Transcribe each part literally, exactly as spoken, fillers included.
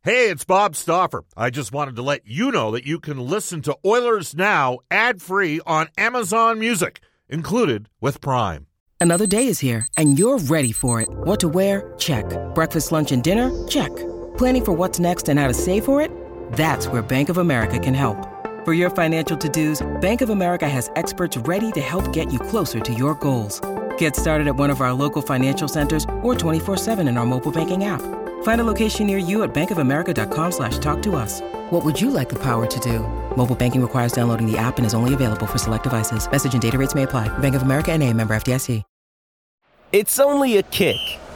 Hey, it's Bob Stauffer. I just wanted to let you know that you can listen to Oilers Now ad-free on Amazon Music, included with Prime. Another day is here, and you're ready for it. What to wear? Check. Breakfast, lunch, and dinner? Check. Planning for what's next and how to save for it? That's where Bank of America can help. For your financial to-dos, Bank of America has experts ready to help get you closer to your goals. Get started at one of our local financial centers or twenty-four seven in our mobile banking app. Find a location near you at bankofamerica.com slash talk to us. What would you like the power to do? Mobile banking requires downloading the app and is only available for select devices. Message and data rates may apply. Bank of America N A, member F D I C. It's only a kick,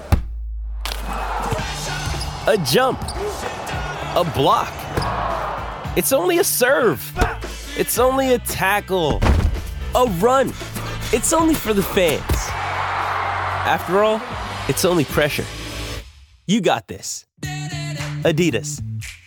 a jump, a block. It's only a serve. It's only a tackle, a run. It's only for the fans. After all, it's only pressure. You got this. Adidas.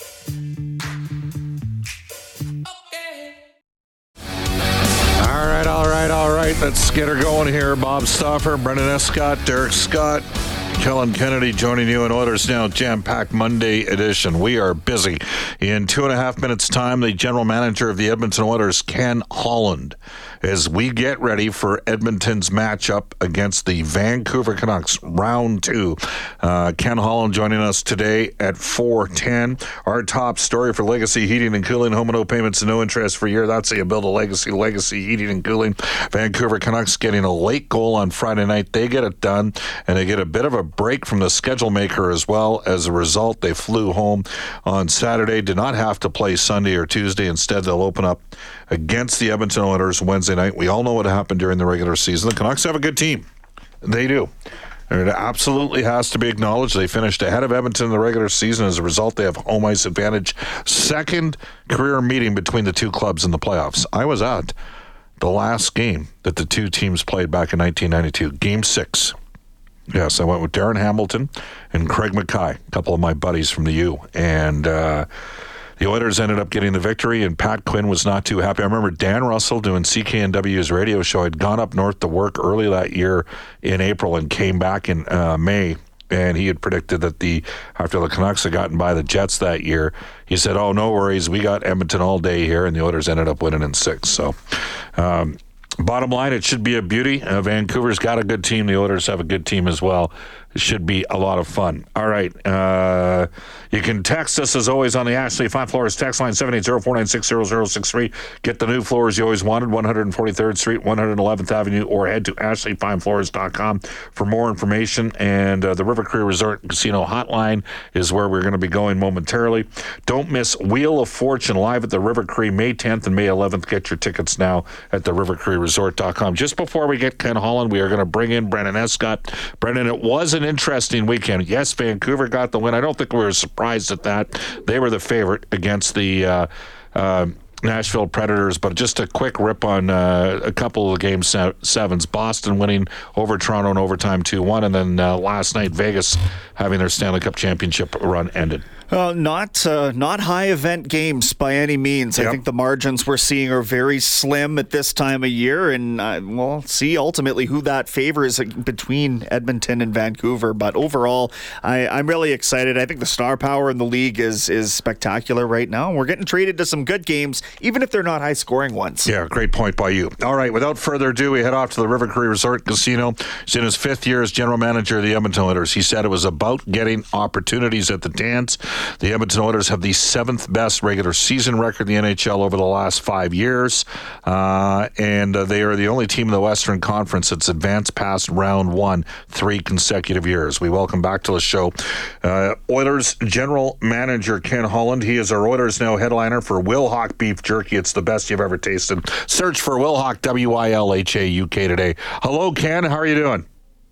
All right, all right, all right. Let's get her going here. Bob Stauffer, Brendan Escott, Derek Scott, Kellen Kennedy joining you in Oilers Now Jam-Packed Monday edition. We are busy. In two and a half minutes' time, the general manager of the Edmonton Oilers, Ken Holland, as we get ready for Edmonton's matchup against the Vancouver Canucks, round two. Uh, Ken Holland joining us today at four ten. Our top story for Legacy Heating and Cooling, home and no payments and no interest for a year. That's how you build a legacy. Legacy Heating and Cooling. Vancouver Canucks getting a late goal on Friday night. They get it done, and they get a bit of a break from the schedule maker as well. As a result, they flew home on Saturday, did not have to play Sunday or Tuesday. Instead, they'll open up against the Edmonton Oilers Wednesday night. We all know what happened during the regular season. The Canucks have a good team. They do. And it absolutely has to be acknowledged. They finished ahead of Edmonton in the regular season. As a result, they have home ice advantage. Second career meeting between the two clubs in the playoffs. I was at the last game that the two teams played back in nineteen ninety-two, Game six. Yes, I went with Darren Hamilton and Craig Mackay, a couple of my buddies from the U. And uh, the Oilers ended up getting the victory, and Pat Quinn was not too happy. I remember Dan Russell doing C K N W's radio show. Had gone up north to work early that year in April and came back in uh, May. And he had predicted that the after the Canucks had gotten by the Jets that year, he said, oh, no worries, we got Edmonton all day here. And the Oilers ended up winning in six. So, um, bottom line, it should be a beauty. Uh, Vancouver's got a good team. The Oilers have a good team as well. It should be a lot of fun. All right. Uh, you can text us, as always, on the Ashley Fine Floors text line, seven eight zero, four nine six, zero zero six three. Get the new floors you always wanted, one forty-third Street, one eleventh Avenue, or head to ashley fine floors dot com for more information. And uh, the River Cree Resort and Casino Hotline is where we're going to be going momentarily. Don't miss Wheel of Fortune live at the River Cree May tenth and May eleventh. Get your tickets now at the river cree resort dot com. Just before we get Ken Holland, we are going to bring in Brendan Escott. Brendan, it was an interesting weekend. Yes, Vancouver got the win. I don't think we were surprised at that. They were the favorite against the uh, uh, Nashville Predators, but just a quick rip on uh, a couple of game se- sevens. Boston winning over Toronto in overtime two one, and then uh, last night Vegas having their Stanley Cup championship run ended. Uh, not uh, not high event games by any means. Yep. I think the margins we're seeing are very slim at this time of year, and uh, we'll see ultimately who that favors between Edmonton and Vancouver. But overall, I, I'm really excited. I think the star power in the league is is spectacular right now. We're getting treated to some good games, even if they're not high scoring ones. Yeah, great point by you. All right, without further ado, we head off to the River Cree Resort Casino. He's in his fifth year as general manager of the Edmonton Oilers. He said it was about getting opportunities at the dance. The Edmonton Oilers have the seventh best regular season record in the N H L over the last five years, uh, and uh, they are the only team in the Western Conference that's advanced past round one three consecutive years. We welcome back to the show uh, Oilers general manager Ken Holland. He is our Oilers Now headliner for Wilhauk Beef Jerky. It's the best you've ever tasted. Search for Wilhauk, W I L H A U K today. Hello, Ken. How are you doing?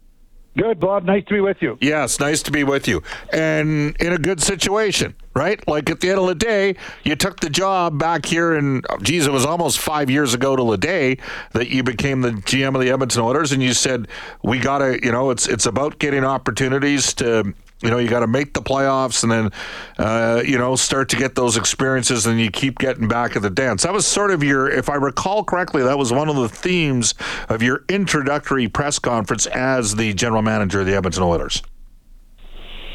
Good, Bob. Nice to be with you. Yes, nice to be with you. And in a good situation, right? Like at the end of the day, you took the job back here, and geez, it was almost five years ago to the day that you became the G M of the Edmonton Oilers, and you said, we got to, you know, it's it's about getting opportunities to, you know, you got to make the playoffs and then, uh, you know, start to get those experiences, and you keep getting back at the dance. That was sort of your, if I recall correctly, that was one of the themes of your introductory press conference as the general manager of the Edmonton Oilers.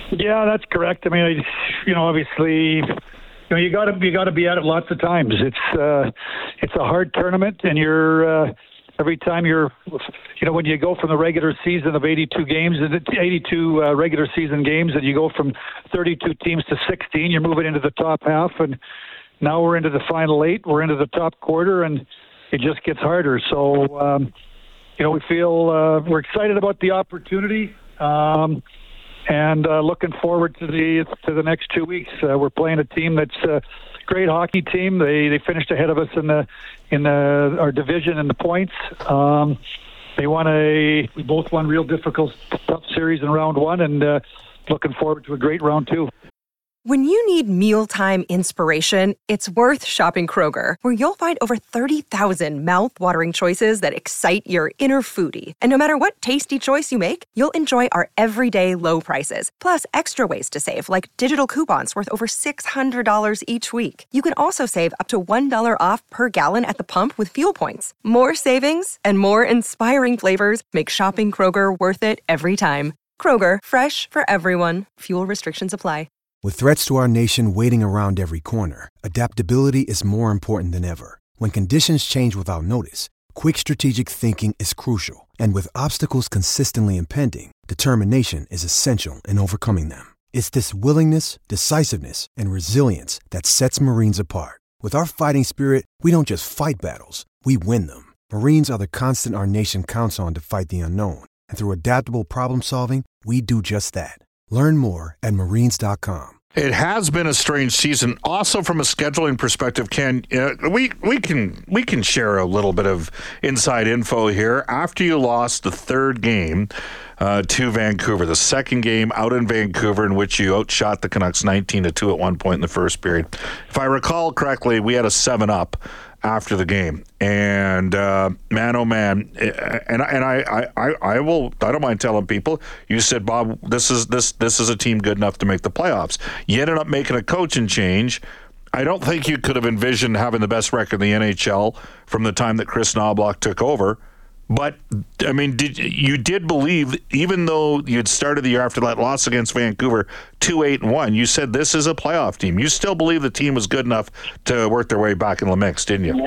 Yeah, that's correct. I mean, I, you know, obviously, you know, you got to you got to be at it lots of times. It's uh, it's a hard tournament, and you're uh, every time you're, you know, when you go from the regular season of eighty-two games, eighty-two uh, regular season games, and you go from thirty-two teams to sixteen, you're moving into the top half, and now we're into the final eight. We're into the top quarter, and it just gets harder. So, um, you know, we feel uh, we're excited about the opportunity. Um, And uh, looking forward to the to the next two weeks. Uh, we're playing a team that's a great hockey team. They they finished ahead of us in the in the, our division in the points. Um, they won a we both won real difficult tough series in round one, and uh, looking forward to a great round two. When you need mealtime inspiration, it's worth shopping Kroger, where you'll find over thirty thousand mouth-watering choices that excite your inner foodie. And no matter what tasty choice you make, you'll enjoy our everyday low prices, plus extra ways to save, like digital coupons worth over six hundred dollars each week. You can also save up to one dollar off per gallon at the pump with fuel points. More savings and more inspiring flavors make shopping Kroger worth it every time. Kroger, fresh for everyone. Fuel restrictions apply. With threats to our nation waiting around every corner, adaptability is more important than ever. When conditions change without notice, quick strategic thinking is crucial. And with obstacles consistently impending, determination is essential in overcoming them. It's this willingness, decisiveness, and resilience that sets Marines apart. With our fighting spirit, we don't just fight battles, we win them. Marines are the constant our nation counts on to fight the unknown. And through adaptable problem solving, we do just that. Learn more at marines dot com. It has been a strange season. Also, from a scheduling perspective, Ken, uh, we we can we can share a little bit of inside info here. After you lost the third game uh, to Vancouver, the second game out in Vancouver, in which you outshot the Canucks nineteen to two at one point in the first period. If I recall correctly, we had a seven up after the game, and uh, man, oh man, and and I, I, I will I don't mind telling people. You said, Bob, this is this this is a team good enough to make the playoffs. You ended up making a coaching change. I don't think you could have envisioned having the best record in the N H L from the time that Chris Knoblauch took over. But, I mean, did you did believe, even though you'd started the year after that loss against Vancouver, two eight and one, you said this is a playoff team. You still believe the team was good enough to work their way back in the mix, didn't you?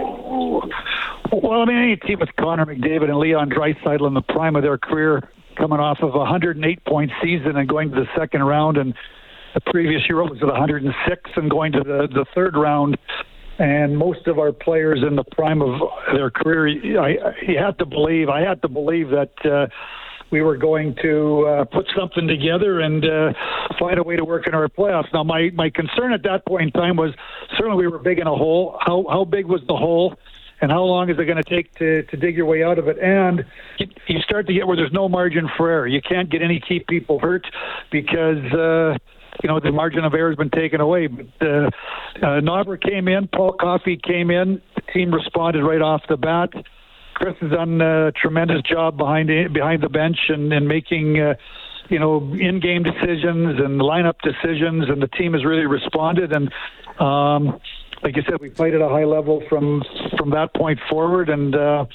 Well, I mean, any team with Connor McDavid and Leon Draisaitl in the prime of their career, coming off of a one hundred eight point season and going to the second round, and the previous year was at one hundred six and going to the, the third round, and most of our players in the prime of their career, I, you had to believe, I had to believe that uh, we were going to uh, put something together and uh, find a way to work in our playoffs. Now, my, my concern at that point in time was certainly we were big in a hole. How how big was the hole? And how long is it going to take to, to dig your way out of it? And you, you start to get where there's no margin for error. You can't get any key people hurt because uh, you know, the margin of error has been taken away. But uh, uh, Knobber came in, Paul Coffey came in, the team responded right off the bat. Chris has done a tremendous job behind behind the bench and, and making, uh, you know, in-game decisions and lineup decisions, and the team has really responded. And um, like you said, we played at a high level from from that point forward, and uh,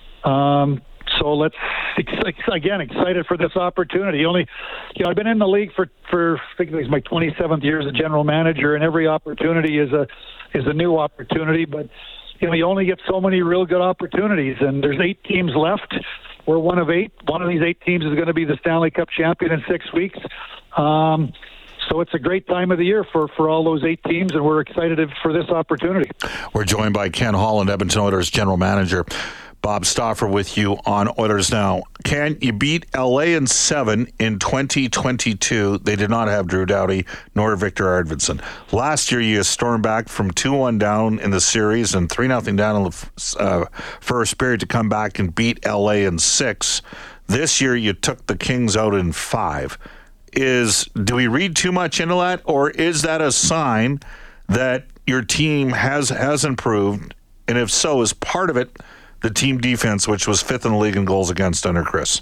um, so let's again excited for this opportunity. Only, you know, I've been in the league for for I think it's my twenty-seventh year as a general manager, and every opportunity is a is a new opportunity. But you know, you only get so many real good opportunities, and there's eight teams left. We're one of eight. One of these eight teams is going to be the Stanley Cup champion in six weeks. Um, So it's a great time of the year for, for all those eight teams, and we're excited for this opportunity. We're joined by Ken Holland, Edmonton Oilers general manager. Bob Stauffer with you on Oilers Now. Ken, you beat L A in seven in twenty twenty-two. They did not have Drew Doughty nor Victor Arvidsson. Last year, you stormed back from two one down in the series and three nothing down in the uh, first period to come back and beat L A in six. This year, you took the Kings out in five. Is do we read too much into that, or is that a sign that your team has has improved? And if so, is part of it the team defense, which was fifth in the league in goals against under Chris?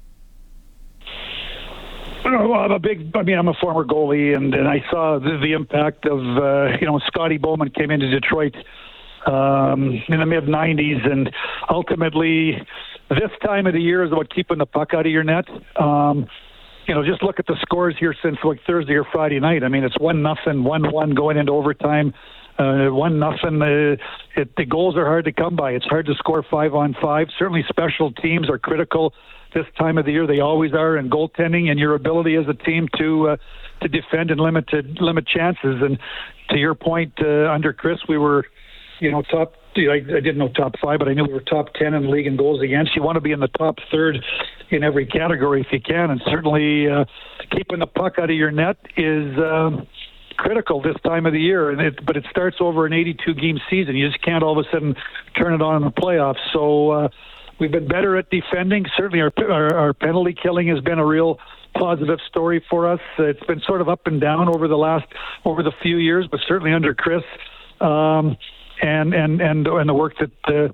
Well, I'm a big. I mean, I'm a former goalie, and, and I saw the, the impact of uh, you know Scotty Bowman came into Detroit um, in the mid nineties, and ultimately, this time of the year is about keeping the puck out of your net. Um, you know, just look at the scores here since like Thursday or Friday night. I mean, it's one nothing, one one going into overtime, uh, one nothing. Uh, it, the goals are hard to come by. It's hard to score five on five. Certainly, special teams are critical this time of the year. They always are in goaltending and your ability as a team to uh, to defend and limit to limit chances. And to your point, uh, under Chris, we were, you know, top. I, I didn't know top five, but I knew we were top ten in the league in goals against. You want to be in the top third in every category if you can, and certainly uh, keeping the puck out of your net is um, critical this time of the year. And it, but it starts over an eighty-two game season. You just can't all of a sudden turn it on in the playoffs. So uh, we've been better at defending. Certainly, our, our our penalty killing has been a real positive story for us. It's been sort of up and down over the last over the few years, but certainly under Chris. Um, And, and and and the work that uh,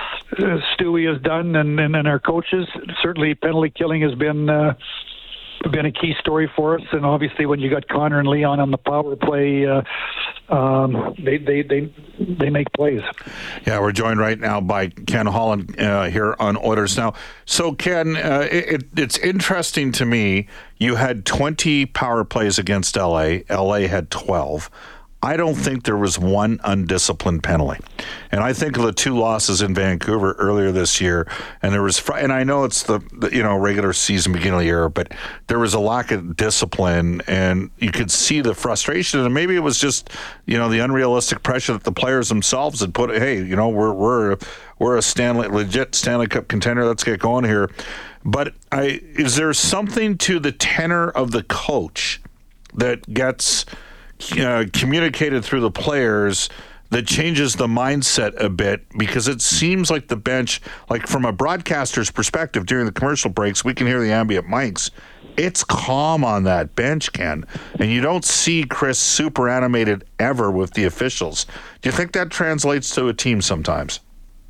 Stewie has done, and, and, and our coaches, certainly penalty killing has been uh, been a key story for us. And obviously, when you got Connor and Leon on the power play, uh, um, they, they they they make plays. Yeah, we're joined right now by Ken Holland uh, here on Oilers Now. So, Ken, uh, it, it's interesting to me. You had twenty power plays against L A. L A had twelve. I don't think there was one undisciplined penalty. And I think of the two losses in Vancouver earlier this year, and there was, and I know it's the, the you know, regular season beginning of the year, but there was a lack of discipline, and you could see the frustration, and maybe it was just, you know, the unrealistic pressure that the players themselves had put, hey, you know, we're we're we're a Stanley, legit Stanley Cup contender, let's get going here. But I is there something to the tenor of the coach that gets Uh, communicated through the players that changes the mindset a bit? Because it seems like the bench, like from a broadcaster's perspective during the commercial breaks, we can hear the ambient mics. It's calm on that bench, Ken. And you don't see Chris super animated ever with the officials. Do you think that translates to a team sometimes?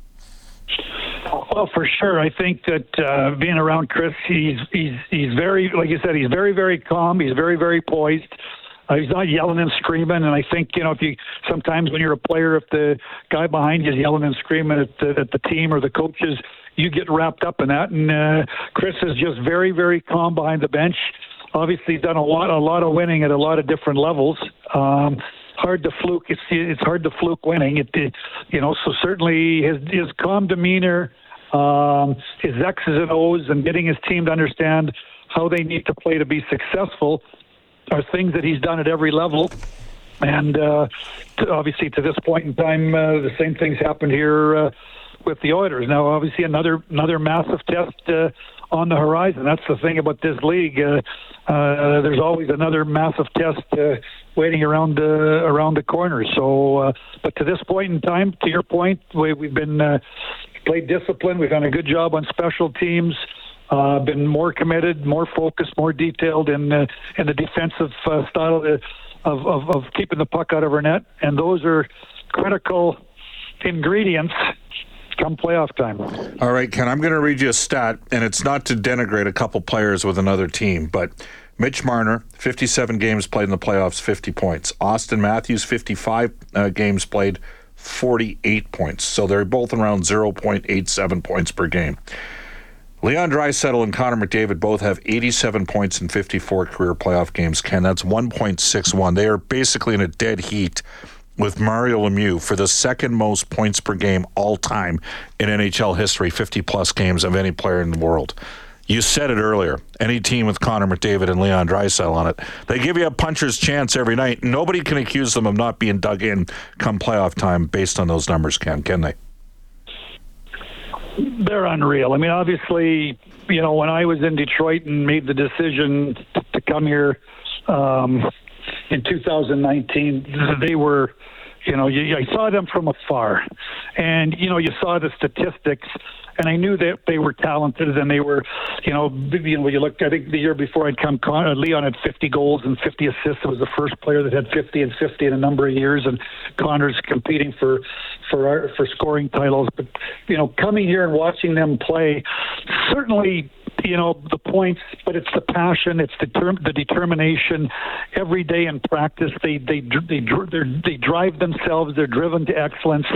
Well, for sure. I think that uh, being around Chris, he's he's he's very, like you said, he's very, very calm. He's very, very poised. Uh, he's not yelling and screaming, and I think, you know, if you sometimes when you're a player, if the guy behind you is yelling and screaming at the, at the team or the coaches, you get wrapped up in that. And uh, Chris is just very, very calm behind the bench. Obviously, he's done a lot, a lot of winning at a lot of different levels. Um, hard to fluke. It's it's hard to fluke winning. It, it you know, so certainly his his calm demeanor, um, his X's and O's, and getting his team to understand how they need to play to be successful are things that he's done at every level. And uh, to, obviously, to this point in time, uh, the same things happened here uh, with the Oilers. Now, obviously, another another massive test uh, on the horizon. That's the thing about this league. Uh, uh, there's always another massive test uh, waiting around uh, around the corner. So, uh, but to this point in time, to your point, we, we've been uh, played discipline. We've done a good job on special teams. Uh, been more committed, more focused, more detailed in uh, in the defensive uh, style of, of of keeping the puck out of our net, and those are critical ingredients come playoff time. All right, Ken, I'm going to read you a stat, and it's not to denigrate a couple players with another team, but Mitch Marner, fifty-seven games played in the playoffs, fifty points. Austin Matthews, fifty-five uh, games played, forty-eight points. So they're both around zero point eight seven points per game. Leon Draisaitl and Connor McDavid both have eighty-seven points in fifty-four career playoff games. Ken, that's one point six one. They are basically in a dead heat with Mario Lemieux for the second most points per game all time in N H L history, fifty-plus games of any player in the world. You said it earlier. Any team with Connor McDavid and Leon Draisaitl on it, they give you a puncher's chance every night. Nobody can accuse them of not being dug in come playoff time based on those numbers, Ken, can they? They're unreal. I mean, obviously, you know, when I was in Detroit and made the decision to come here um, in two thousand nineteen, they were, you know, you, I saw them from afar. And, you know, you saw the statistics, and I knew that they were talented, and they were, you know, you know, you look, I think the year before I'd come, Leon had fifty goals and fifty assists. It was the first player that had fifty and fifty in a number of years, and Connor's competing for for our, for scoring titles. But, you know, coming here and watching them play, certainly, you know, the points, but it's the passion, it's the term, the determination. Every day in practice, they they they they, they drive themselves. They're driven to excellence.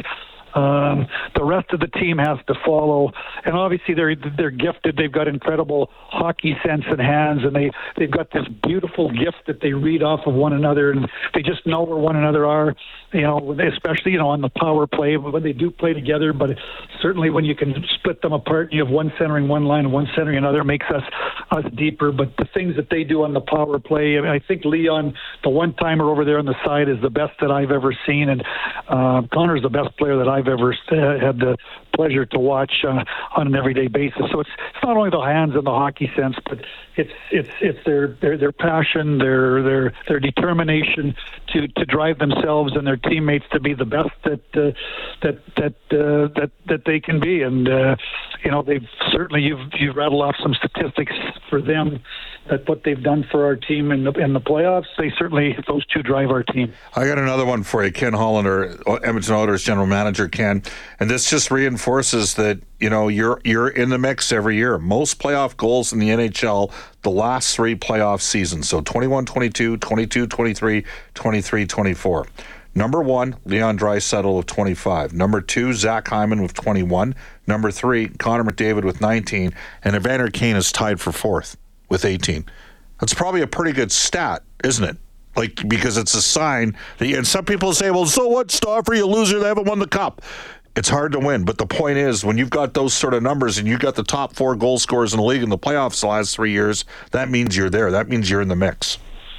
Um, the rest of the team has to follow, and obviously they're they're gifted. They've got incredible hockey sense and hands, and they they've got this beautiful gift that they read off of one another, and they just know where one another are. You know, especially you know on the power play when they do play together. But certainly when you can split them apart, you have one centering one line and one centering another, makes us us deeper. But the things that they do on the power play, I mean, I think Leon, the one timer over there on the side, is the best that I've ever seen, and uh, Connor's the best player that I've ever uh, had the pleasure to watch uh, on an everyday basis. So it's it's not only the hands and the hockey sense, but it's it's it's their their their passion, their their their determination to, to drive themselves and their teammates to be the best that uh, that that uh, that that they can be. And uh, you know, they've certainly you've you've rattled off some statistics for them that what they've done for our team in the in the playoffs. They certainly those two drive our team. I got another one for you, Ken Hollander, Edmonton Oilers general manager. Ken, and this just reinforces that you know you're you're in the mix every year. Most playoff goals in the N H L the last three playoff seasons. So twenty-one twenty-two, twenty-two twenty-three, twenty-three twenty-four. Number one, Leon Draisaitl with twenty-five. Number two, Zach Hyman with twenty-one. Number three, Connor McDavid with nineteen. And Evander Kane is tied for fourth with eighteen. That's probably a pretty good stat, isn't it? Like, because it's a sign that, and some people say, well, so what, Stauffer, you loser, they haven't won the cup. It's hard to win, but the point is, when you've got those sort of numbers and you've got the top four goal scorers in the league in the playoffs the last three years, that means you're there. That means you're in the mix.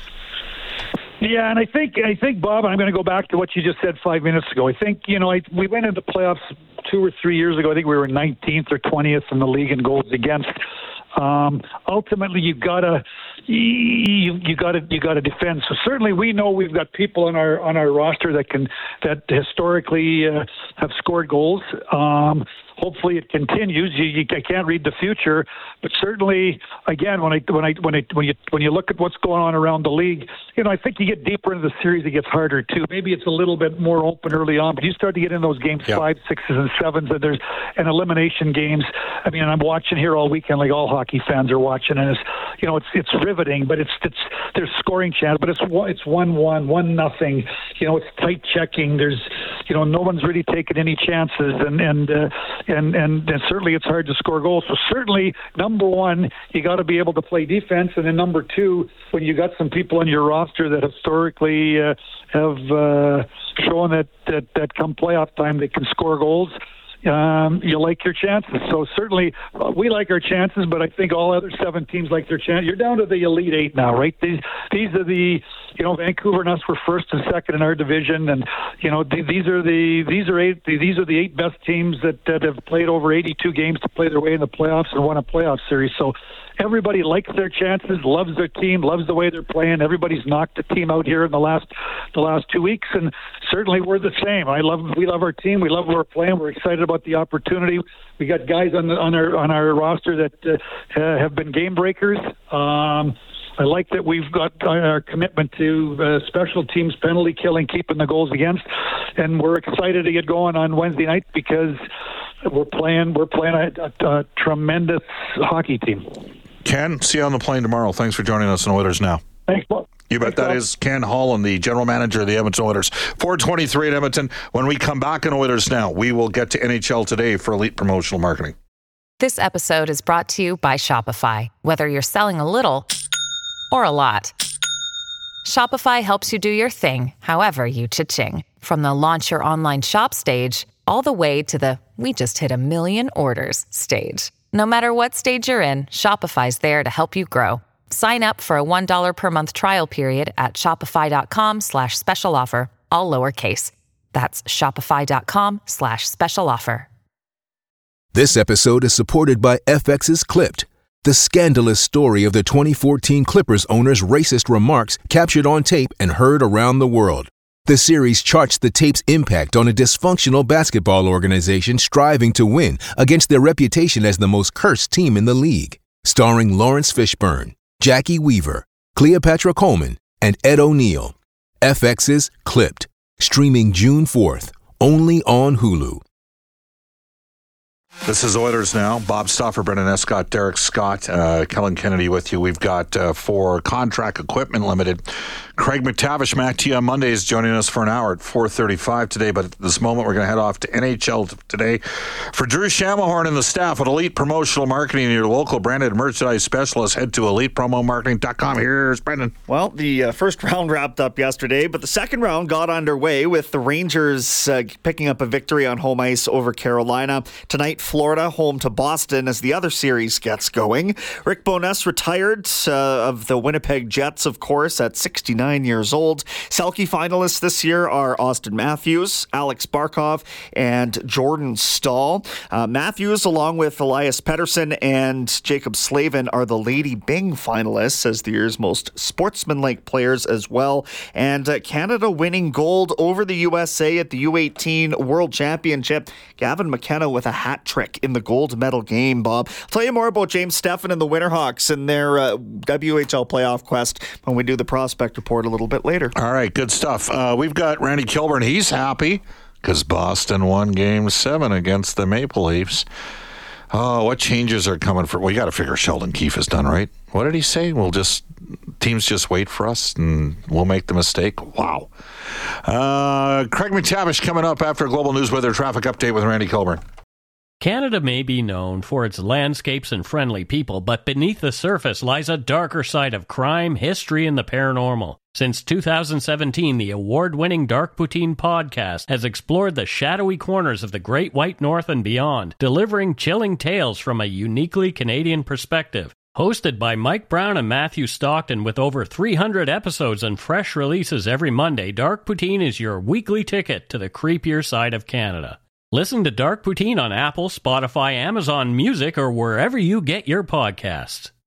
Yeah, and I think, I think, Bob, I'm going to go back to what you just said five minutes ago. I think, you know, I, we went into playoffs two or three years ago. I think we were nineteenth or twentieth in the league in goals against. Um, ultimately, you gotta you you gotta you gotta defend. So certainly, we know we've got people on our on our roster that can that historically uh, have scored goals. Um, hopefully, it continues. You, you I can't read the future, but certainly, again, when I when I when I when you when you look at what's going on around the league, you know, I think you get deeper into the series, it gets harder too. Maybe it's a little bit more open early on, but you start to get in those games yep. five, sixes, and sevens, and there's an elimination games. I mean, I'm watching here all weekend, like all hockey fans are watching, and it's you know, it's it's riveting, but it's it's there's scoring chance, but it's it's one one, one nothing. You know, it's tight checking. There's you know, no one's really taking any chances, and and uh, and, and and certainly it's hard to score goals. So certainly, number one, you got to be able to play defense, and then number two, when you got some people on your roster that historically uh, have uh, shown that, that that come playoff time they can score goals. Um, you like your chances. So certainly uh, we like our chances, but I think all other seven teams like their chance. You're down to the Elite Eight now, right? These these are the, you know, Vancouver and us were first and second in our division, and you know th- these are the these are eight these are the eight best teams that, that have played over eighty-two games to play their way in the playoffs and won a playoff series. So everybody likes their chances, loves their team, loves the way they're playing. Everybody's knocked the team out here in the last the last two weeks, and certainly we're the same. I love we love our team. We love where we're playing. We're excited about the opportunity. We got guys on the, on our on our roster that uh, have been game breakers. Um, I like that we've got our commitment to uh, special teams, penalty killing, keeping the goals against, and we're excited to get going on Wednesday night because we're playing we're playing a, a, a tremendous hockey team. Ken, see you on the plane tomorrow. Thanks for joining us on Oilers Now. Thanks, Bob. You bet. Thanks, that Bob. is Ken Holland, the general manager of the Edmonton Oilers. four twenty-three at Edmonton. When we come back in Oilers Now, we will get to N H L Today for Elite Promotional Marketing. This episode is brought to you by Shopify. Whether you're selling a little or a lot, Shopify helps you do your thing, however you cha-ching. From the launch your online shop stage, all the way to the we just hit a million orders stage. No matter what stage you're in, Shopify's there to help you grow. Sign up for a one dollar per month trial period at shopify.com slash special offer, all lowercase. That's shopify.com slash special offer. This episode is supported by F X's Clipped, the scandalous story of the twenty fourteen Clippers owner's racist remarks captured on tape and heard around the world. The series charts the tape's impact on a dysfunctional basketball organization striving to win against their reputation as the most cursed team in the league. Starring Lawrence Fishburne, Jackie Weaver, Cleopatra Coleman, and Ed O'Neill. F X's Clipped, streaming June fourth, only on Hulu. This is Oilers Now. Bob Stauffer, Brendan Escott, Derek Scott, uh, Kellen Kennedy with you. We've got uh, for Contract Equipment Limited, Craig McTavish, Matt T on Monday is joining us for an hour at four thirty-five today. But at this moment, we're going to head off to N H L today. For Drew Shamahorn and the staff at Elite Promotional Marketing, your local branded merchandise specialist, head to elite promo marketing dot com. Here's Brendan. Well, the uh, first round wrapped up yesterday, but the second round got underway with the Rangers uh, picking up a victory on home ice over Carolina. Tonight, Florida home to Boston as the other series gets going. Rick Bowness retired uh, of the Winnipeg Jets, of course, at sixty-nine years old. Selke finalists this year are Austin Matthews, Alex Barkov, and Jordan Staal. Uh, Matthews, along with Elias Pettersson and Jacob Slavin, are the Lady Byng finalists as the year's most sportsmanlike players as well. And uh, Canada winning gold over the U S A at the U eighteen World Championship. Gavin McKenna with a hat trick in the gold medal game, Bob. I'll tell you more about James Steffen and the Winterhawks and their uh, W H L playoff quest when we do the prospect report a little bit later. All right, good stuff. Uh, we've got Randy Kilburn. He's happy because Boston won Game seven against the Maple Leafs. Oh, what changes are coming for... Well, you got to figure Sheldon Keefe is done, right? What did he say? We'll just... Teams just wait for us and we'll make the mistake. Wow. Uh, Craig McTavish coming up after a Global News Weather Traffic Update with Randy Kilburn. Canada may be known for its landscapes and friendly people, but beneath the surface lies a darker side of crime, history, and the paranormal. Since two thousand seventeen, the award-winning Dark Poutine podcast has explored the shadowy corners of the Great White North and beyond, delivering chilling tales from a uniquely Canadian perspective. Hosted by Mike Brown and Matthew Stockton with over three hundred episodes and fresh releases every Monday, Dark Poutine is your weekly ticket to the creepier side of Canada. Listen to Dark Poutine on Apple, Spotify, Amazon Music, or wherever you get your podcasts.